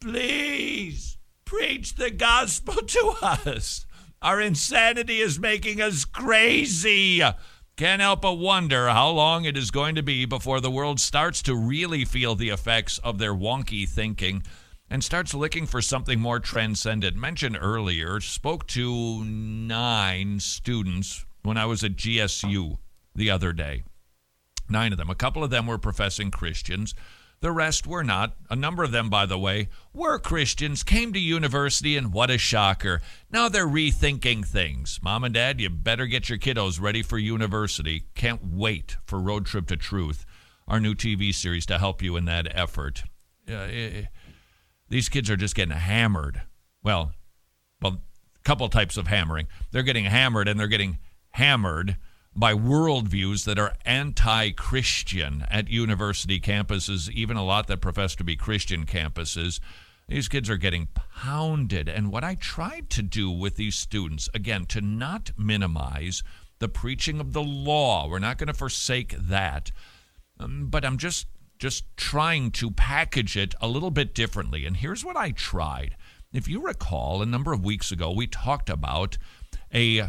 please preach the gospel to us. Our insanity is making us crazy. Can't help but wonder how long it is going to be before the world starts to really feel the effects of their wonky thinking and starts looking for something more transcendent. Mentioned earlier, spoke to nine students when I was at G S U the other day. Nine of them. A couple of them were professing Christians. The rest were not. A number of them, by the way, were Christians, came to university, and what a shocker. Now they're rethinking things. Mom and Dad, you better get your kiddos ready for university. Can't wait for Road Trip to Truth, our new T V series, to help you in that effort. Uh, it, these kids are just getting hammered. Well, well, a couple types of hammering. They're getting hammered, and they're getting hammered by worldviews that are anti-Christian at university campuses, even a lot that profess to be Christian campuses. These kids are getting pounded. And what I tried to do with these students, again, to not minimize the preaching of the law. We're not going to forsake that. Um, but I'm just, just trying to package it a little bit differently. And here's what I tried. If you recall, a number of weeks ago, we talked about a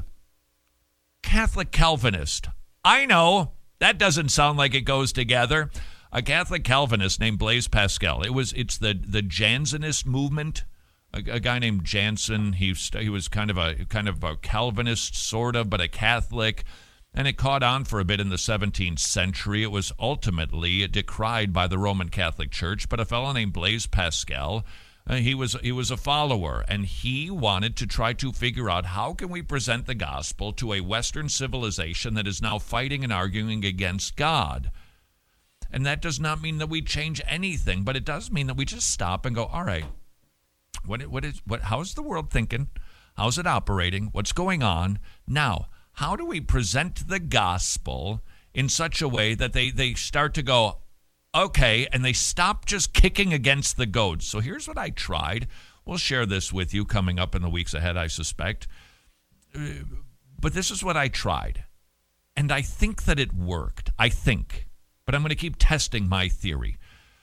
Catholic Calvinist. I know, that doesn't sound like it goes together. A Catholic Calvinist named Blaise Pascal. It was, it's the, the Jansenist movement. A, a guy named Jansen. He, he was kind of a kind of a Calvinist, sort of, but a Catholic. And it caught on for a bit in the seventeenth century. It was ultimately decried by the Roman Catholic Church. But a fellow named Blaise Pascal, Uh, he was he was a follower, and he wanted to try to figure out how can we present the gospel to a Western civilization that is now fighting and arguing against God. And that does not mean that we change anything, but it does mean that we just stop and go, all right, what what is what? How's the world thinking? How's it operating? What's going on? Now, how do we present the gospel in such a way that they, they start to go, okay, and they stop just kicking against the goads. So here's what I tried. We'll share this with you coming up in the weeks ahead, I suspect. Uh, but this is what I tried. And I think that it worked. I think. But I'm going to keep testing my theory.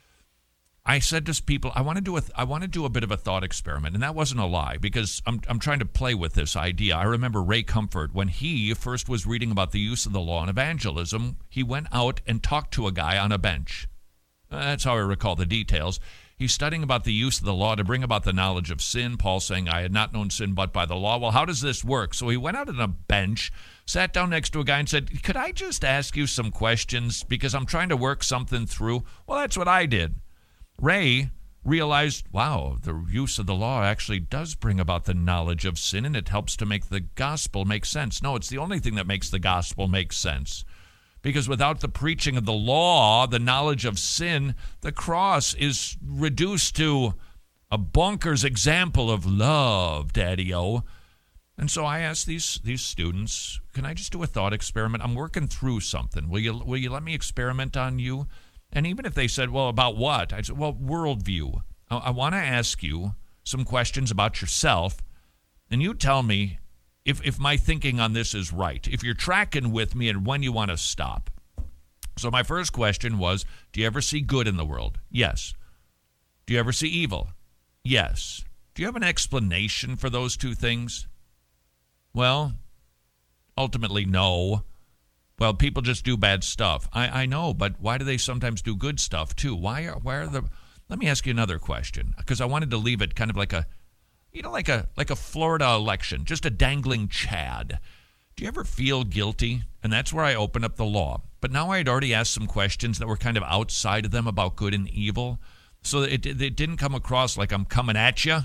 I said to people, I want to do a, I want to do a bit of a thought experiment. And that wasn't a lie, because I'm, I'm trying to play with this idea. I remember Ray Comfort, when he first was reading about the use of the law in evangelism, he went out and talked to a guy on a bench. That's how I recall the details. He's studying about the use of the law to bring about the knowledge of sin. Paul saying, I had not known sin but by the law. Well, how does this work? So he went out on a bench, sat down next to a guy and said, could I just ask you some questions because I'm trying to work something through? Well, that's what I did. Ray realized, wow, the use of the law actually does bring about the knowledge of sin, and it helps to make the gospel make sense. No, it's the only thing that makes the gospel make sense. Because without the preaching of the law, the knowledge of sin, the cross is reduced to a bonkers example of love, Daddy-o. And so I asked these these students, can I just do a thought experiment? I'm working through something. Will you will you let me experiment on you? And even if they said, well, about what? I said, well, worldview. I, I want to ask you some questions about yourself, and you tell me If if my thinking on this is right, if you're tracking with me and when you want to stop. So my first question was, do you ever see good in the world? Yes. Do you ever see evil? Yes. Do you have an explanation for those two things? Well, ultimately, no. Well, people just do bad stuff. I, I know, but why do they sometimes do good stuff too? Why are, why are the... Let me ask you another question, because I wanted to leave it kind of like a You know, like a like a Florida election, just a dangling Chad. Do you ever feel guilty? And that's where I open up the law. But now I had already asked some questions that were kind of outside of them about good and evil, so it, it didn't come across like I'm coming at you.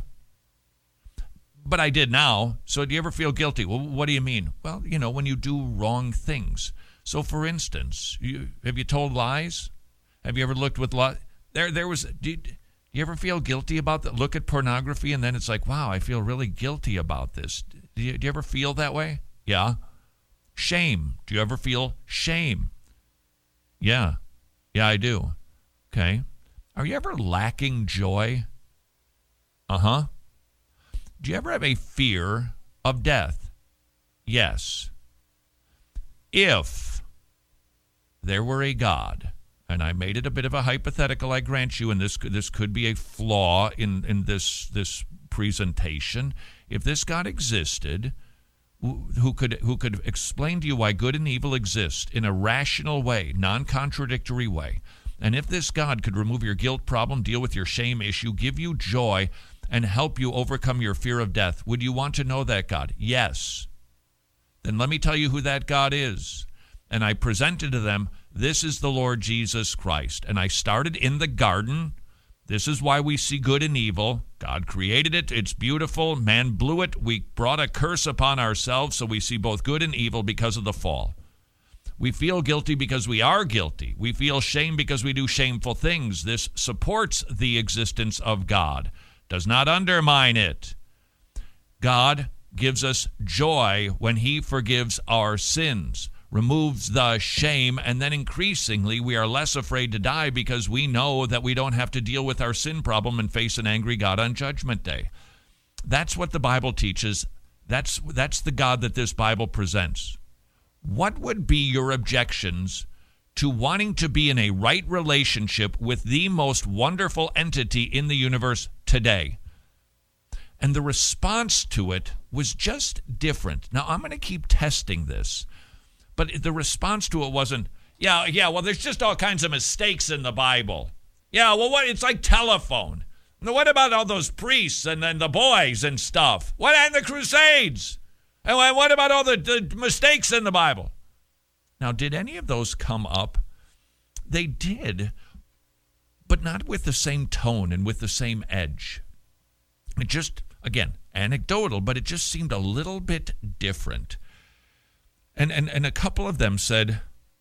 But I did now. So do you ever feel guilty? Well, what do you mean? Well, you know, when you do wrong things. So, for instance, you, have you told lies? Have you ever looked with lies? There, there was... Did, You ever feel guilty about that? Look at pornography, and then it's like, wow, I feel really guilty about this. Do you, do you ever feel that way? Yeah. Shame. Do you ever feel shame? Yeah. Yeah, I do. Okay. Are you ever lacking joy? Uh-huh. Do you ever have a fear of death? Yes. If there were a God, and I made it a bit of a hypothetical, I grant you, and this could, this could be a flaw in, in this this presentation. If this God existed, who could who could explain to you why good and evil exist in a rational way, non-contradictory way, and if this God could remove your guilt problem, deal with your shame issue, give you joy, and help you overcome your fear of death, would you want to know that God? Yes. Then let me tell you who that God is. And I presented to them, this is the Lord Jesus Christ. And I started in the garden. This is why we see good and evil. God created it. It's beautiful. Man blew it. We brought a curse upon ourselves, so we see both good and evil because of the fall. We feel guilty because we are guilty. We feel shame because we do shameful things. This supports the existence of God, does not undermine it. God gives us joy when he forgives our sins, removes the shame, and then increasingly we are less afraid to die because we know that we don't have to deal with our sin problem and face an angry God on Judgment Day. That's what the Bible teaches. That's, that's the God that this Bible presents. What would be your objections to wanting to be in a right relationship with the most wonderful entity in the universe today? And the response to it was just different. Now, I'm going to keep testing this. But the response to it wasn't, yeah, yeah, well, there's just all kinds of mistakes in the Bible. Yeah, well, what? It's like telephone. Now, what about all those priests and then the boys and stuff? What and the Crusades? And what about all the, the mistakes in the Bible? Now, did any of those come up? They did, but not with the same tone and with the same edge. It just, again, anecdotal, but it just seemed a little bit different. And, and and a couple of them said,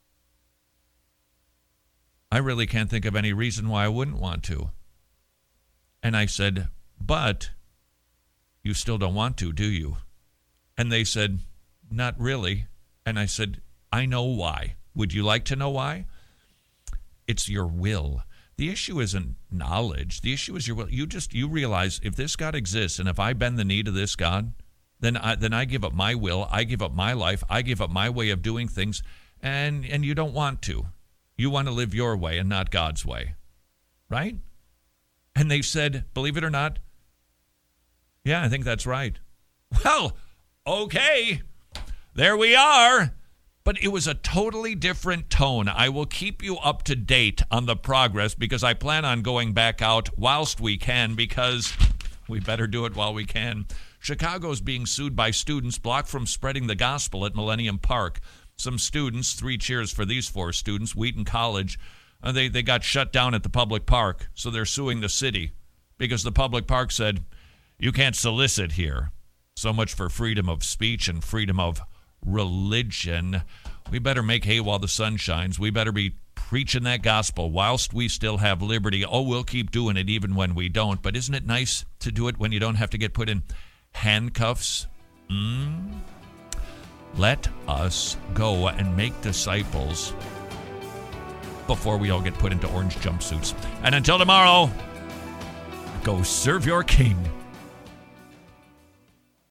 I really can't think of any reason why I wouldn't want to. And I said, but you still don't want to, do you? And they said, not really. And I said, I know why. Would you like to know why? It's your will. The issue isn't knowledge. The issue is your will. You just, you realize if this God exists and if I bend the knee to this God, then I, then I give up my will, I give up my life, I give up my way of doing things, and, and you don't want to. You want to live your way and not God's way, right? And they said, believe it or not, yeah, I think that's right. Well, okay, there we are. But it was a totally different tone. I will keep you up to date on the progress because I plan on going back out whilst we can because we better do it while we can. Chicago's being sued by students blocked from spreading the gospel at Millennium Park. Some students, three cheers for these four students, Wheaton College, uh, they, they got shut down at the public park, so they're suing the city because the public park said, you can't solicit here. So much for freedom of speech and freedom of religion. We better make hay while the sun shines. We better be preaching that gospel whilst we still have liberty. Oh, we'll keep doing it even when we don't. But isn't it nice to do it when you don't have to get put in handcuffs? Mm? Let us go and make disciples before we all get put into orange jumpsuits. And until tomorrow, go serve your king.